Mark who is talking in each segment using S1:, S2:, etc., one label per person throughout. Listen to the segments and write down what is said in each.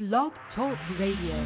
S1: Blog Talk Radio.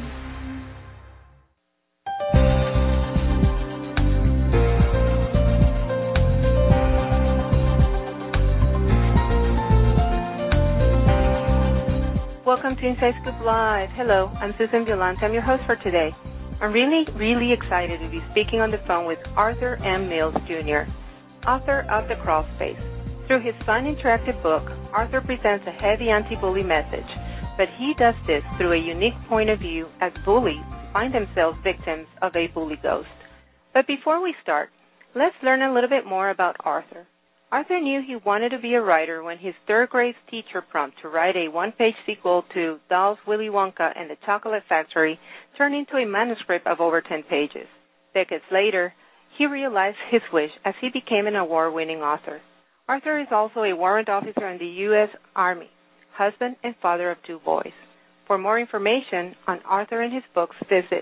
S2: Welcome to Inside Scoop Live. Hello, I'm Susan Violante. I'm your host for today. I'm really excited to be speaking on the phone with Arthur M. Mills, Jr., author of The Crawl Space. Through his fun interactive book, Arthur presents a heavy anti-bully message, but he does this through a unique point of view as bullies find themselves victims of a bully ghost. But before we start, let's learn a little bit more about Arthur. Arthur knew he wanted to be a writer when his third grade teacher prompted to write a one-page sequel to Dahl's Willy Wonka and the Chocolate Factory turned into a manuscript of over 10 pages. Decades later, he realized his wish as he became an award-winning author. Arthur is also a warrant officer in the U.S. Army, husband and father of 2 boys. For more information on Arthur and his books, visit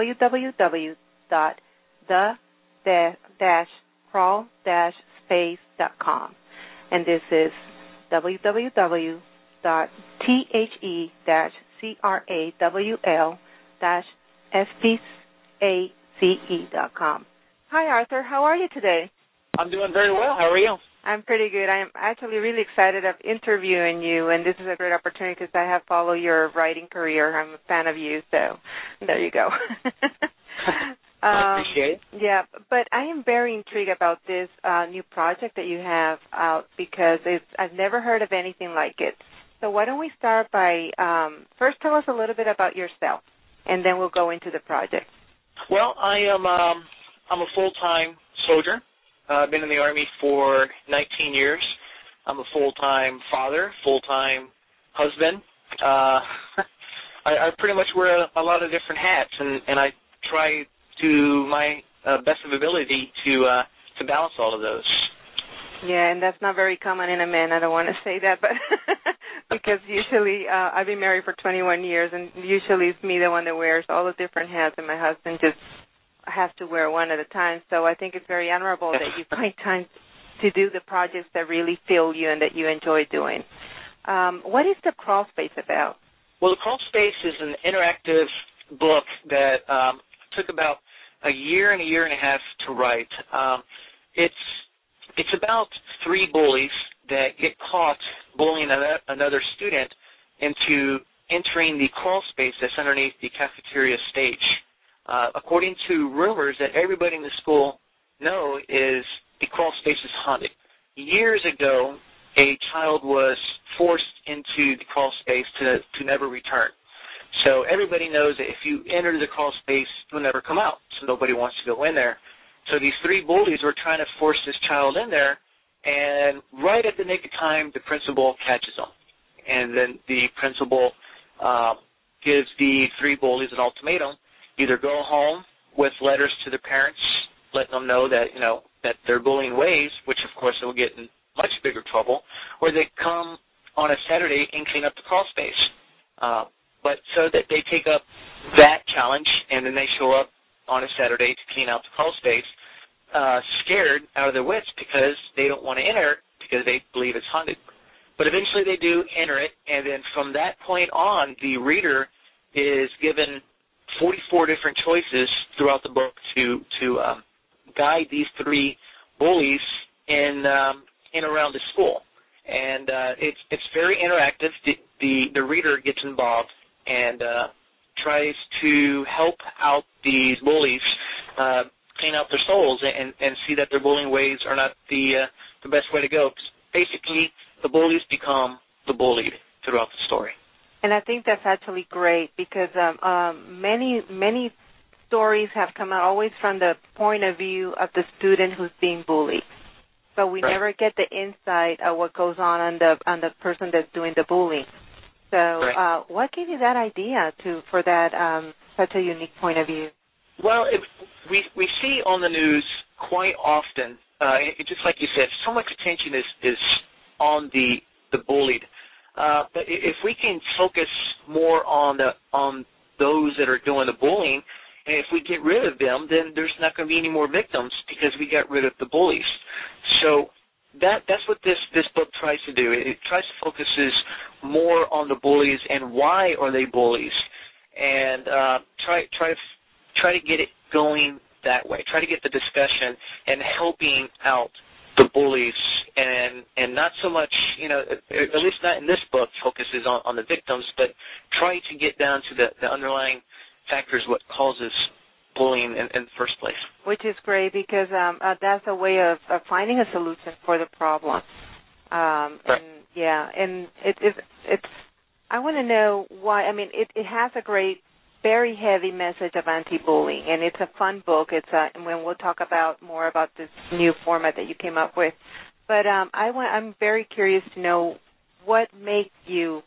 S2: www.the-crawl-space.com. And this is www.the-crawl-space.com. Hi, Arthur. How are you today?
S3: I'm doing very well. How are you?
S2: I'm pretty good. I'm actually really excited of interviewing you, and this is a great opportunity because I have followed your writing career. I'm a fan of you, so there you go.
S3: I appreciate it.
S2: Yeah, but I am very intrigued about this new project that you have out because I've never heard of anything like it. So why don't we start by first tell us a little bit about yourself, and then we'll go into the project.
S3: Well, I'm a full-time soldier. I've been in the Army for 19 years. I'm a full-time father, full-time husband. I pretty much wear a lot of different hats, and I try to my best of ability to balance all of those.
S2: Yeah, and that's not very common in a man. I don't want to say that, but because usually I've been married for 21 years, and usually it's me the one that wears all the different hats, and my husband just has to wear one at a time. So I think it's very admirable that you find time to do the projects that really fill you and that you enjoy doing. What is The Crawl Space about?
S3: Well, The Crawl Space is an interactive book that took about a year and a half to write. It's about 3 bullies that get caught bullying another student into entering the crawl space that's underneath the cafeteria stage. According to rumors that everybody in the school know is the crawl space is haunted. Years ago, a child was forced into the crawl space to never return. So everybody knows that if you enter the crawl space, you'll never come out. So nobody wants to go in there. So these 3 bullies were trying to force this child in there, and right at the nick of time, the principal catches them. And then the principal gives the 3 bullies an ultimatum: either go home with letters to their parents, letting them know that, that their bullying ways, which of course they will get in much bigger trouble, or they come on a Saturday and clean up the crawl space. But so that they take up that challenge, and then they show up on a Saturday to clean out the crawl space, scared out of their wits because they don't want to enter it because they believe it's haunted. But eventually they do enter it, and then from that point on, the reader is given 44 different choices throughout the book to guide these 3 bullies in around the school, and it's very interactive. The reader gets involved and tries to help out these bullies clean out their souls and see that their bullying ways are not the best way to go. Basically, the bullies become the bullied throughout the story.
S2: And I think that's actually great because many stories have come out always from the point of view of the student who's being bullied. So we never get the insight of what goes on the person that's doing the bullying. So what gave you that idea for that such a unique point of view?
S3: Well, we see on the news quite often, just like you said, so much attention is on the bullied. But if we can focus more on those that are doing the bullying, and if we get rid of them, then there's not going to be any more victims because we got rid of the bullies. So that's what this book tries to do. It tries to focuses more on the bullies and why are they bullies, and try to get it going that way. Try to get the discussion and helping out the bullies, and not so much, at least not in this book, focuses on the victims, but try to get down to the underlying factors, what causes bullying in the first place.
S2: Which is great because that's a way of finding a solution for the problem.
S3: Right.
S2: And it's. I want to know why. I mean, it has a great, very heavy message of anti-bullying, and it's a fun book. When we'll talk more about this new format that you came up with. But I'm very curious to know what makes you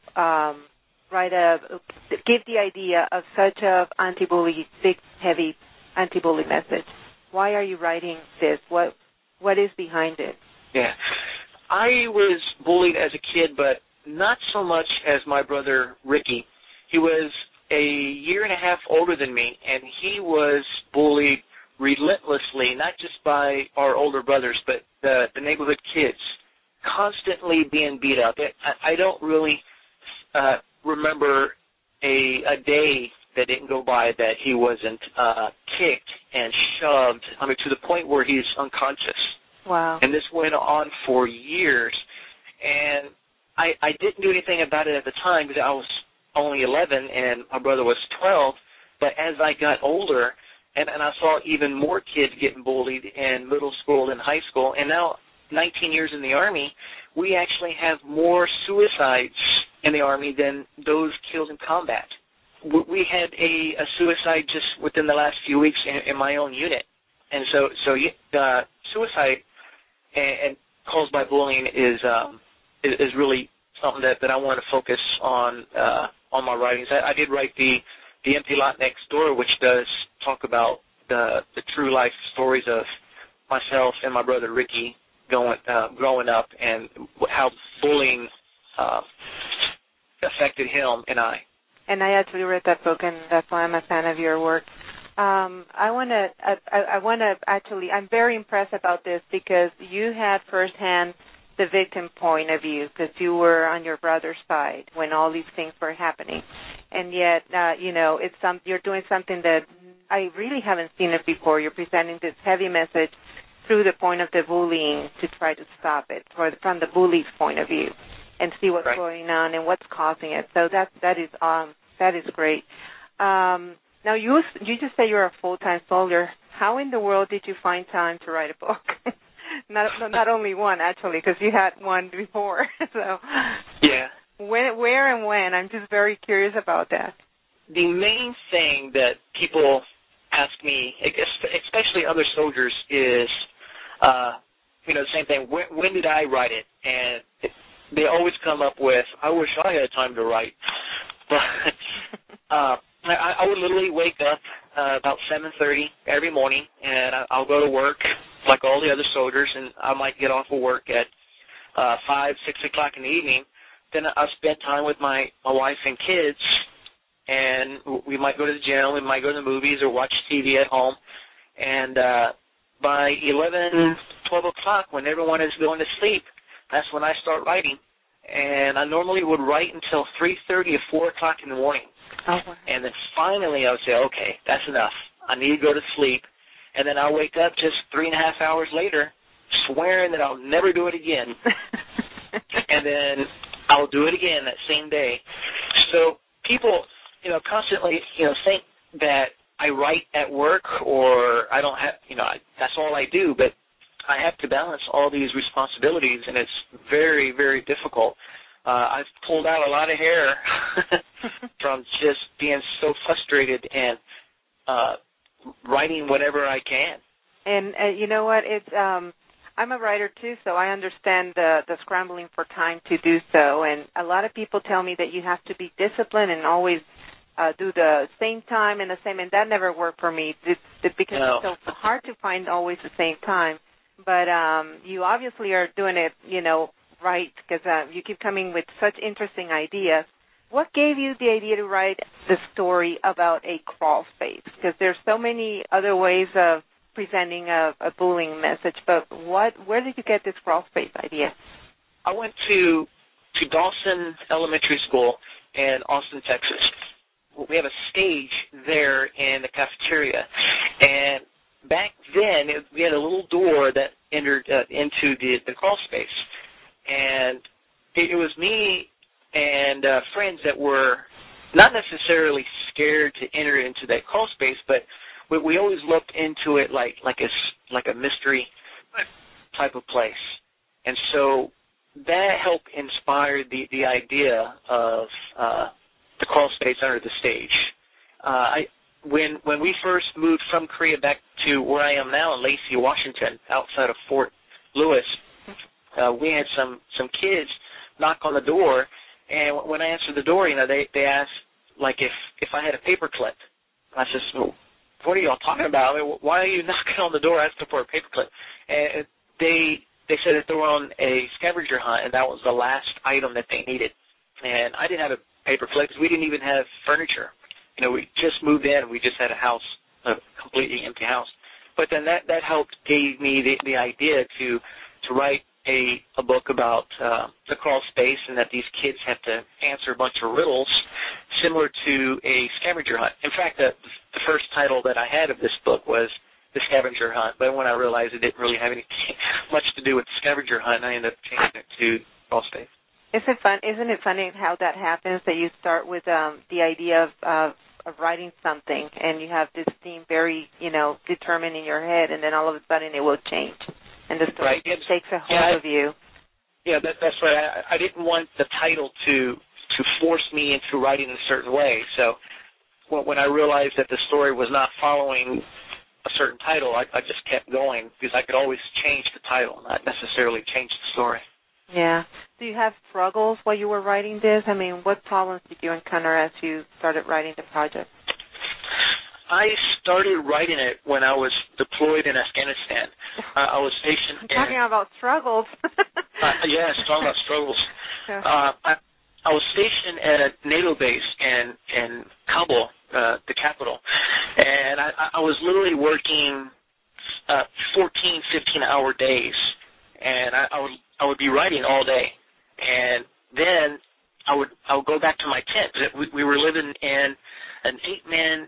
S2: give the idea of such a anti-bully, big, heavy anti-bully message. Why are you writing this? What is behind it?
S3: Yeah, I was bullied as a kid, but not so much as my brother Ricky. He was a year and a half older than me, and he was bullied relentlessly, not just by our older brothers, but the neighborhood kids, constantly being beat up. I don't really remember a day that didn't go by that he wasn't kicked and shoved, to the point where he's unconscious.
S2: Wow.
S3: And this went on for years, and I didn't do anything about it at the time because I was only 11 and my brother was 12, but as I got older and I saw even more kids getting bullied in middle school and high school, and now 19 years in the Army, we actually have more suicides in the Army than those killed in combat. We had a suicide just within the last few weeks in my own unit. And so suicide and caused by bullying is really something that I want to focus on my writings. I did write the Empty Lot Next Door, which does talk about the true life stories of myself and my brother Ricky growing up and how bullying affected him and I.
S2: And I actually read that book, and that's why I'm a fan of your work. I'm very impressed about this because you had firsthand the victim point of view because you were on your brother's side when all these things were happening. And yet, you're doing something that I really haven't seen it before. You're presenting this heavy message through the point of the bullying to try to stop it from the bully's point of view and see what's
S3: right.
S2: going on and what's causing it. So that is great. Now, you just say you're a full-time soldier. How in the world did you find time to write a book? not only one, actually, because you had one before. So
S3: yeah.
S2: Where and when? I'm just very curious about that.
S3: The main thing that people ask me, especially other soldiers, is the same thing. When did I write it? And they always come up with, I wish I had time to write. But I would literally wake up about 7:30 every morning, and I'll go to work like all the other soldiers, and I might get off of work at 5, 6 o'clock in the evening. Then I'll spend time with my wife and kids, and we might go to the gym, we might go to the movies or watch TV at home. And by 11, 12 o'clock, when everyone is going to sleep, that's when I start writing. And I normally would write until 3:30 or 4 o'clock in the morning.
S2: Oh, wow.
S3: And then finally I would say, okay, that's enough. I need to go to sleep. And then I'll wake up just 3.5 hours later swearing that I'll never do it again. And then I'll do it again that same day. So people, constantly, think that I write at work or I don't have, that's all I do. But I have to balance all these responsibilities, and it's very, very difficult. I've pulled out a lot of hair from just being so frustrated and writing whatever I can.
S2: And you know what? It's I'm a writer too, so I understand the scrambling for time to do so. And a lot of people tell me that you have to be disciplined and always do the same time and that never worked for me because
S3: No.
S2: it's so hard to find always the same time. But you obviously are doing it, right, because you keep coming with such interesting ideas. What gave you the idea to write the story about a crawl space? Because there's so many other ways of presenting a bullying message, but where did you get this crawl space idea?
S3: I went to Dawson Elementary School in Austin, Texas. We have a stage there in the cafeteria, and back then we had a little door that entered into the crawl space, and it was me and friends that were not necessarily scared to enter into that crawl space, but we always looked into it like a mystery type of place, and so that helped inspire the idea of the crawl space under the stage. When we first moved from Korea back to where I am now in Lacey, Washington, outside of Fort Lewis, we had some kids knock on the door, and when I answered the door, they asked like if I had a paperclip. I said, well, what are y'all talking about? I mean, why are you knocking on the door asking for a paperclip? And they said that they were on a scavenger hunt, and that was the last item that they needed. And I didn't have a paperclip because we didn't even have furniture. We just moved in. We just had a house, a completely empty house. But then that helped gave me the idea to write a book about the crawl space, and that these kids have to answer a bunch of riddles similar to a scavenger hunt. In fact, the first title that I had of this book was The Scavenger Hunt, but when I realized it didn't really have much to do with the scavenger hunt, I ended up changing it to crawl space.
S2: Isn't it funny how that happens, that you start with the idea of writing something, and you have this theme very, determined in your head, and then all of a sudden it will change, and the story takes a hold of you.
S3: Yeah, that's right. I didn't want the title to force me into writing in a certain way. So when I realized that the story was not following a certain title, I just kept going, because I could always change the title, not necessarily change the story.
S2: Yeah. Do you have struggles while you were writing this? I mean, what problems did you encounter as you started writing the project?
S3: I started writing it when I was deployed in Afghanistan. I was stationed in...
S2: Talking about struggles.
S3: Yes, talking about struggles.
S2: Yeah.
S3: I was stationed at a NATO base in Kabul, the capital, and I was literally working 14, 15-hour days, and I would be writing all day, and then I would go back to my tent. We were living in an eight-man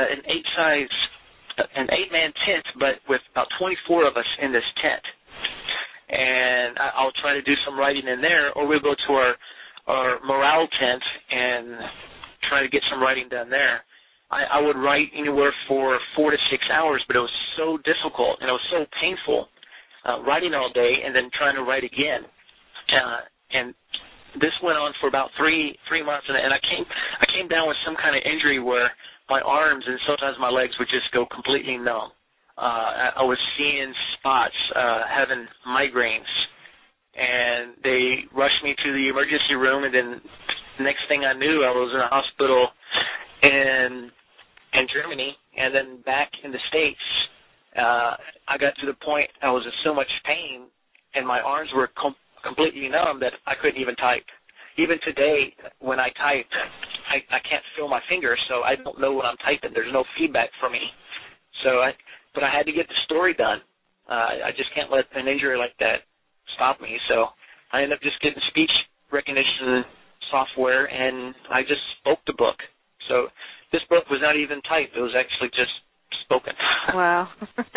S3: tent, but with about 24 of us in this tent, and I'll try to do some writing in there, or we'll go to our morale tent and try to get some writing done there. I would write anywhere for 4 to 6 hours, but it was so difficult and it was so painful writing all day and then trying to write again. And this went on for about three months, and I came down with some kind of injury where my arms and sometimes my legs would just go completely numb. I was seeing spots, having migraines, and they rushed me to the emergency room, and then the next thing I knew, I was in a hospital in Germany, and then back in the States. I got to the point I was in so much pain, and my arms were completely numb that I couldn't even type. Even today, when I type, I can't feel my fingers, so I don't know what I'm typing. There's no feedback for me. But I had to get the story done. I just can't let an injury like that stop me. So I ended up just getting speech recognition software, and I just spoke the book. So this book was not even typed. It was actually just spoken.
S2: Wow.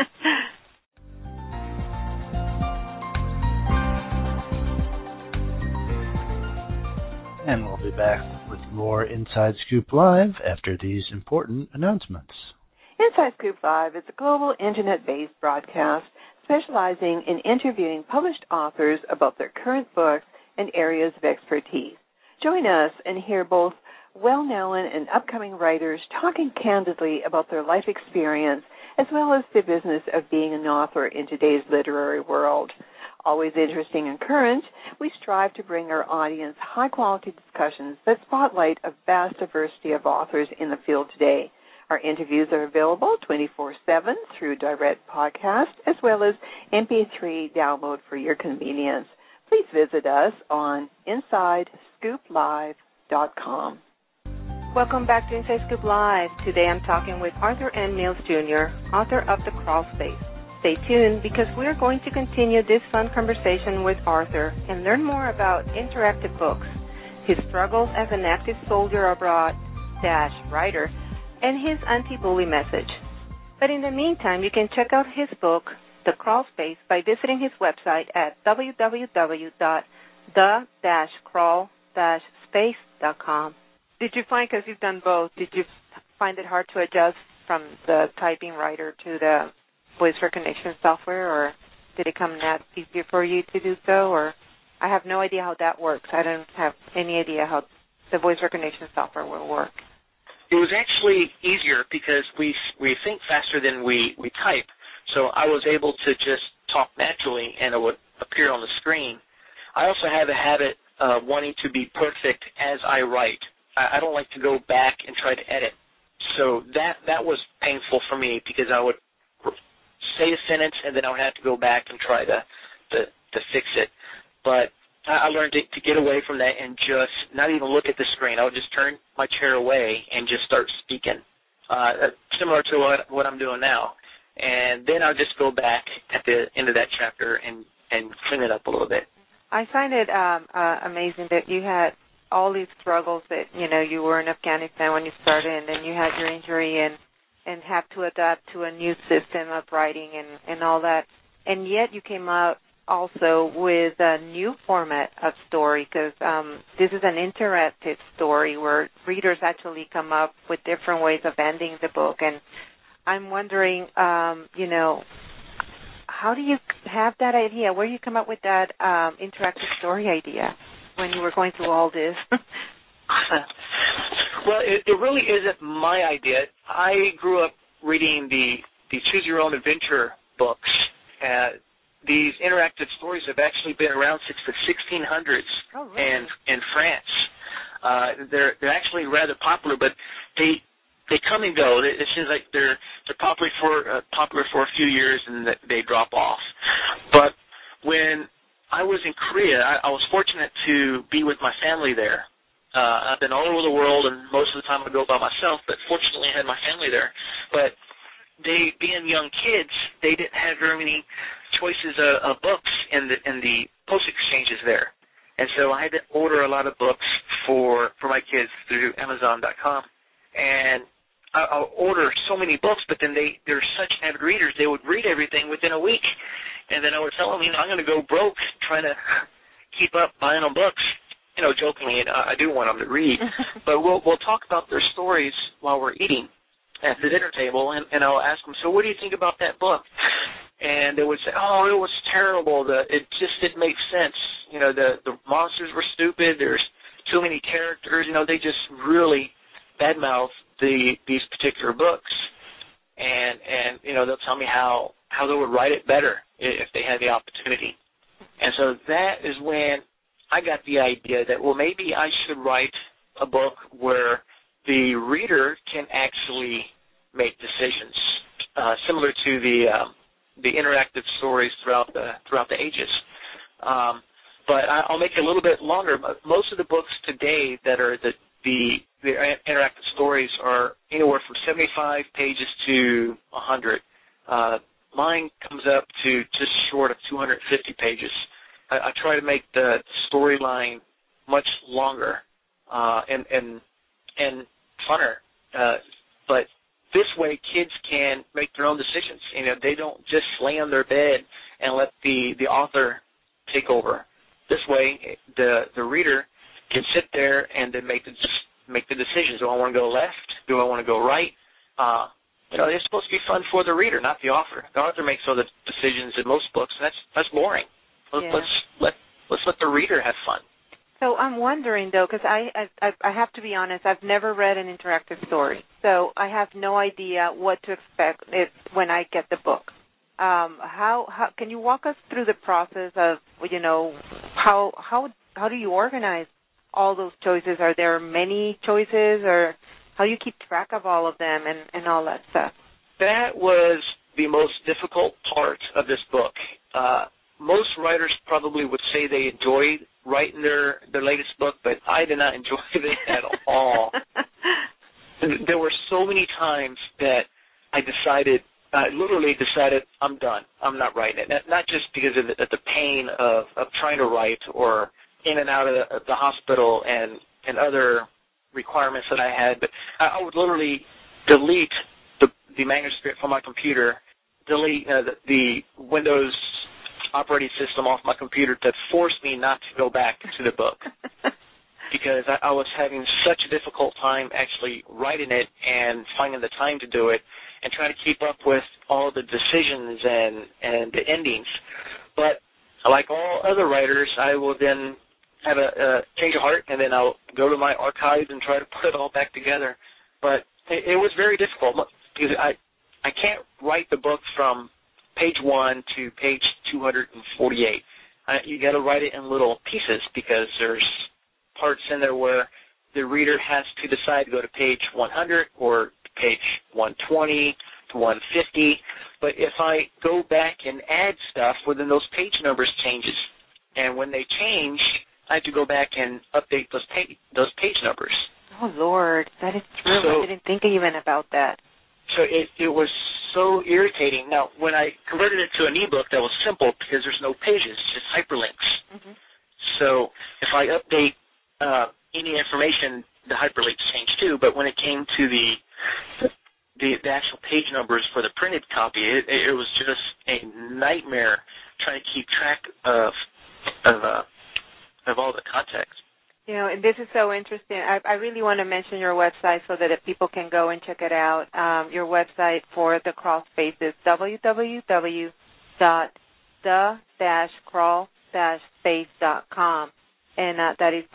S4: And we'll be back with more Inside Scoop Live after these important announcements.
S5: Inside Scoop Live is a global internet-based broadcast specializing in interviewing published authors about their current books and areas of expertise. Join us and hear both well-known and upcoming writers talking candidly about their life experience as well as the business of being an author in today's literary world. Always interesting and current, we strive to bring our audience high-quality discussions that spotlight a vast diversity of authors in the field today. Our interviews are available 24/7 through direct podcast as well as MP3 download for your convenience. Please visit us on InsideScoopLive.com.
S2: Welcome back to Inside Scoop Live. Today I'm talking with Arthur M. Mills Jr., author of The Crawl Space. Stay tuned because we're going to continue this fun conversation with Arthur and learn more about interactive books, his struggles as an active soldier abroad / writer, and his anti-bully message. But in the meantime, you can check out his book, The Crawl Space, by visiting his website at www.the-crawl-space.com. Did you find, because you've done both, did you find it hard to adjust from the typing writer to the voice recognition software, or did it come that easier for you to do so? Or I have no idea how that works. I don't have any idea how the voice recognition software will work.
S3: It was actually easier because we think faster than we type. So I was able to just talk naturally, and it would appear on the screen. I also have a habit of wanting to be perfect as I write. I don't like to go back and try to edit. So that was painful for me because I would say a sentence and then I would have to go back and try to fix it. But I learned to get away from that and just not even look at the screen. I would just turn my chair away and just start speaking, similar to what I'm doing now. And then I'll just go back at the end of that chapter and clean it up a little bit.
S2: I find it amazing that you had all these struggles that, you were in Afghanistan when you started, and then you had your injury and have to adapt to a new system of writing and all that. And yet you came out also with a new format of story, because this is an interactive story where readers actually come up with different ways of ending the book. And I'm wondering, how do you have that idea? Where do you come up with that interactive story idea when you were going through all this?
S3: Well, it really isn't my idea. I grew up reading the Choose Your Own Adventure books. These interactive stories have actually been around since the 1600s in France. They're actually rather popular, but they come and go. It seems like they're popular for a few years and they drop off. But when I was in Korea, I was fortunate to be with my family there. I've been all over the world, and most of the time I go by myself, but fortunately I had my family there. But they, being young kids, they didn't have very many choices of books in the post exchanges there. And so I had to order a lot of books for my kids through Amazon.com. And I'll order so many books, but then they're such avid readers, they would read everything within a week. And then I would tell them, I'm going to go broke trying to keep up buying them books. Jokingly, I do want them to read. But we'll talk about their stories while we're eating at the dinner table, and I'll ask them, so what do you think about that book? And they would say, oh, it was terrible. It just didn't make sense. The monsters were stupid. There's too many characters. They just really badmouth these particular books. And they'll tell me how they would write it better if they had the opportunity. And so that is when I got the idea that, well, maybe I should write a book where the reader can actually make decisions, similar to the interactive stories throughout the ages. But I'll make it a little bit longer. Most of the books today that are the interactive stories are anywhere from 75 pages to 100. Mine comes up to just short of 250 pages. I try to make the storyline much longer and funner. But this way, kids can make their own decisions. They don't just lay on their bed and let the author take over. This way, the reader can sit there and then make the decisions. Do I want to go left? Do I want to go right? It's supposed to be fun for the reader, not the author. The author makes all the decisions in most books, and that's boring. Let's let the reader have fun.
S2: So I'm wondering, though, because I have to be honest, I've never read an interactive story, so I have no idea what to expect when I get the book. How can you walk us through the process of how do you organize all those choices? Are there many choices, or how do you keep track of all of them and all that stuff?
S3: That was the most difficult part of this book. Most writers probably would say they enjoyed writing their latest book, but I did not enjoy it at all. There were so many times that I literally decided I'm done. I'm not writing it. Not just because of the pain of trying to write or in and out of the hospital and other requirements that I had, but I would literally delete the manuscript from my computer, delete the Windows operating system off my computer to force me not to go back to the book because I was having such a difficult time actually writing it and finding the time to do it and trying to keep up with all the decisions and the endings. But like all other writers, I will then have a change of heart, and then I'll go to my archives and try to put it all back together. But it was very difficult because I can't write the book from page 1 to page 248. You got to write it in little pieces because there's parts in there where the reader has to decide to go to page 100 or page 120 to 150. But if I go back and add stuff, well, then those page numbers changes. And when they change, I have to go back and update those page numbers.
S2: Oh, Lord, that is true. I didn't think even about that.
S3: So it was so irritating. Now, when I converted it to an ebook, that was simple because there's no pages, just hyperlinks. Mm-hmm. So if I update any information, the hyperlinks change too. But when it came to the actual page numbers for the printed copy, it was just a nightmare trying to keep track of all the context.
S2: You know, and this is so interesting. I really want to mention your website so that if people can go and check it out. Your website for the Crawl Space is www.the-crawl-space.com. And that is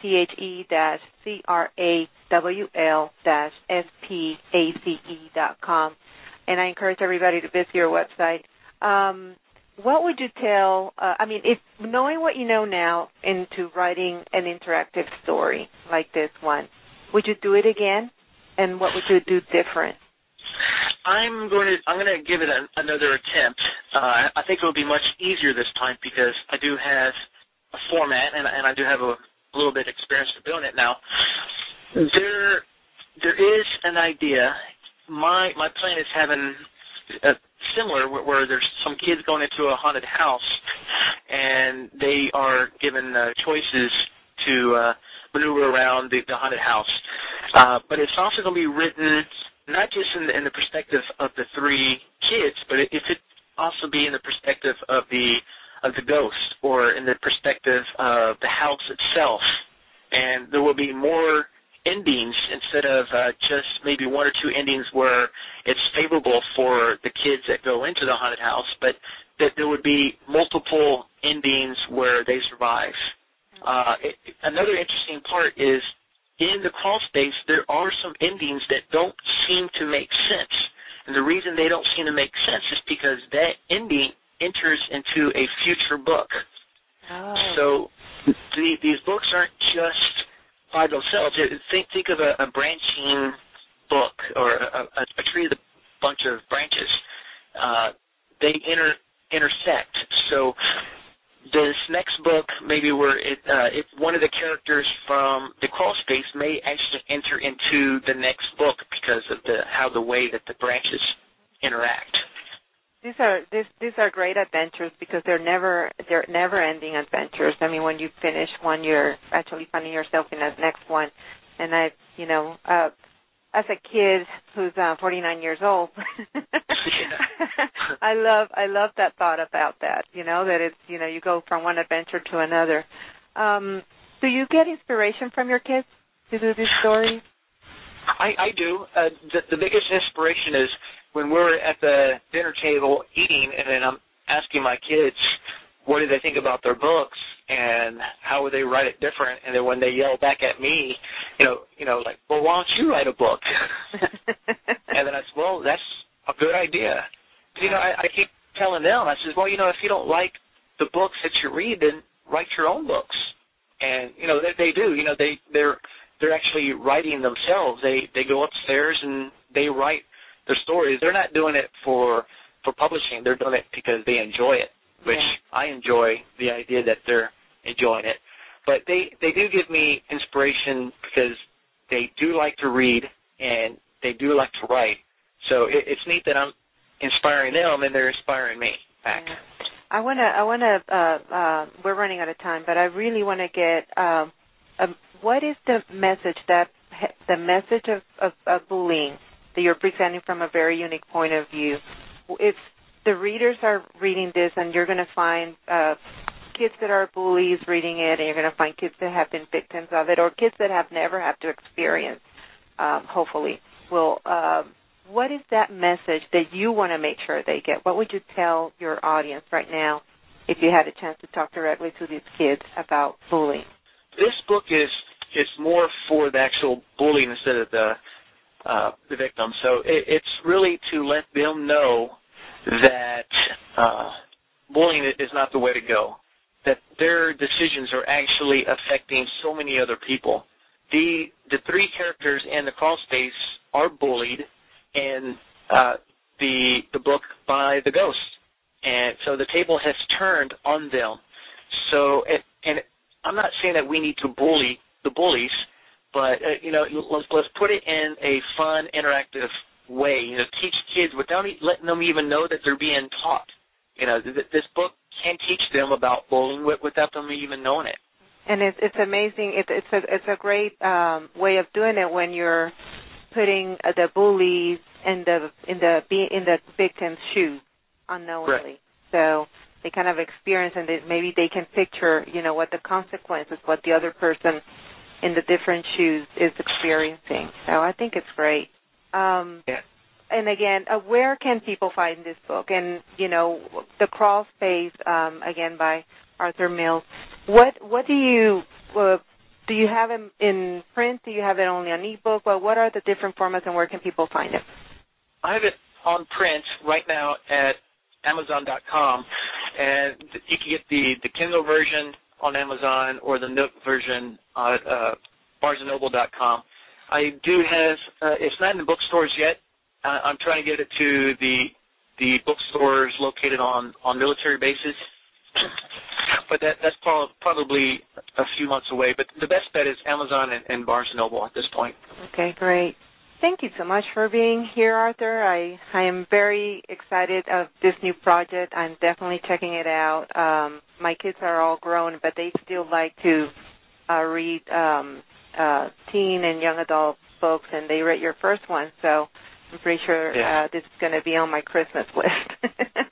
S2: THE-CRAWL-SPACE.com. And I encourage everybody to visit your website. What would you tell, if knowing what you know now into writing an interactive story like this one, would you do it again? And what would you do different?
S3: I'm going to give it another attempt. I think it will be much easier this time because I do have a format and I do have a little bit of experience of doing it now. There is an idea. My plan is having similar where there's some kids going into a haunted house and they are given choices to maneuver around the haunted house. But it's also going to be written not just in the perspective of the three kids, but it could also be in the perspective of the ghost or in the perspective of the house itself. And there will be more endings instead of just maybe one or two endings where it's favorable for the kids that go into the haunted house, but that there would be multiple endings where they survive. Another interesting part is in the crawl space, there are some endings that don't seem to make sense. And the reason they don't seem to make sense is because that ending enters into a future book. Oh. So these books aren't just by themselves. Think of a branching book or a tree with a bunch of branches. They intersect. So this next book, maybe where if one of the characters from the crawl space may actually enter into the next book because of how the way that the branches interact.
S2: These are great adventures because they're never ending adventures. I mean, when you finish one, you're actually finding yourself in the next one. And as a kid who's 49 years old, I love that thought about that. That it's you go from one adventure to another. Do you get inspiration from your kids to do these stories?
S3: I do. The biggest inspiration is when we're at the dinner table eating, and then I'm asking my kids what do they think about their books and how would they write it different, and then when they yell back at me, like, well, why don't you write a book? And then I said, well, that's a good idea. I keep telling them, I said, well, if you don't like the books that you read, then write your own books. And they do. They're actually writing themselves. They go upstairs and they write their stories. They're not doing it for publishing. They're doing it because they enjoy it, which I enjoy the idea that they're enjoying it. But they do give me inspiration because they do like to read and they do like to write. So it's neat that I'm inspiring them and they're inspiring me back.
S2: Yeah. I wanna. We're running out of time, but I really want to get. What is the message of bullying that you're presenting from a very unique point of view? If the readers are reading this, and you're going to find kids that are bullies reading it, and you're going to find kids that have been victims of it, or kids that have never had to experience, hopefully. Well, what is that message that you want to make sure they get? What would you tell your audience right now if you had a chance to talk directly to these kids about bullying?
S3: This book is more for the actual bullying instead of the victim. So it's really to let them know that bullying is not the way to go, that their decisions are actually affecting so many other people. The three characters in the crawl space are bullied in the book by the ghost. And so the table has turned on them. So, and I'm not saying that we need to bully the bullies, but, let's put it in a fun, interactive way. Teach kids without letting them even know that they're being taught. This book can teach them about bullying without them even knowing it.
S2: And it's amazing. It's a great way of doing it when you're putting the bullies in the victim's shoes unknowingly.
S3: Right.
S2: So they kind of experience, and maybe they can picture, what the consequences, what the other person in the different shoes is experiencing. So I think it's great.
S3: Yeah.
S2: And again, where can people find this book? And The Crawl Space, again by Arthur Mills. What do you have it in print? Do you have it only on ebook? Well, what are the different formats, and where can people find it?
S3: I have it on print right now at Amazon.com, and you can get the Kindle version on Amazon or the Nook version at BarnesandNoble.com. I do have it's not in the bookstores yet. I'm trying to get it to the bookstores located on military bases, but that's probably a few months away. But the best bet is Amazon and Barnes & Noble at this point.
S2: Okay, great. Thank you so much for being here, Arthur. I am very excited of this new project. I'm definitely checking it out. My kids are all grown, but they still like to read teen and young adult books, and they read your first one, so I'm pretty sure this is going to be on my Christmas list.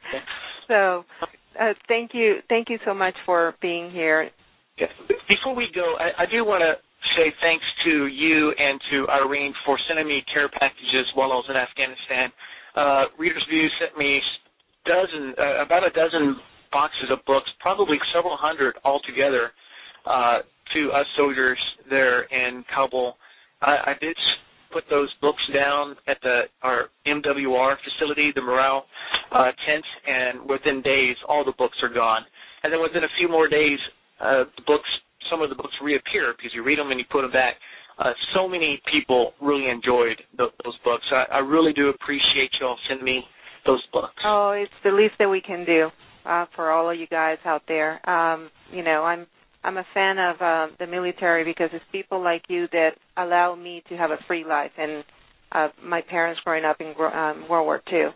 S2: So thank you so much for being here.
S3: Yeah. Before we go, I do want to say thanks to you and to Irene for sending me care packages while I was in Afghanistan. Reader's View sent me about a dozen boxes of books, probably several hundred altogether, to us soldiers there in Kabul. I did put those books down at our MWR facility, the morale tent, and within days, all the books are gone. And then within a few more days, some of the books reappear because you read them and you put them back. So many people really enjoyed those books. I really do appreciate you all sending me those books.
S2: Oh, it's the least that we can do for all of you guys out there. I'm a fan of the military because it's people like you that allow me to have a free life, and my parents growing up in World War II.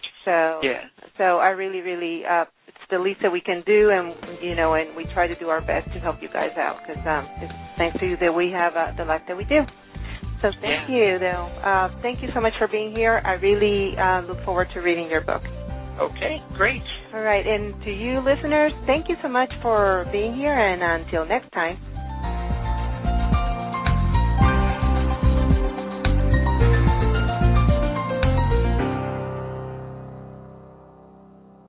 S2: So I really, it's the least that we can do, and and we try to do our best to help you guys out because it's thanks to you that we have the life that we do. So thank you, though. Thank you so much for being here. I really look forward to reading your book.
S3: Okay, great.
S2: All right, and to you listeners, thank you so much for being here, and until next time.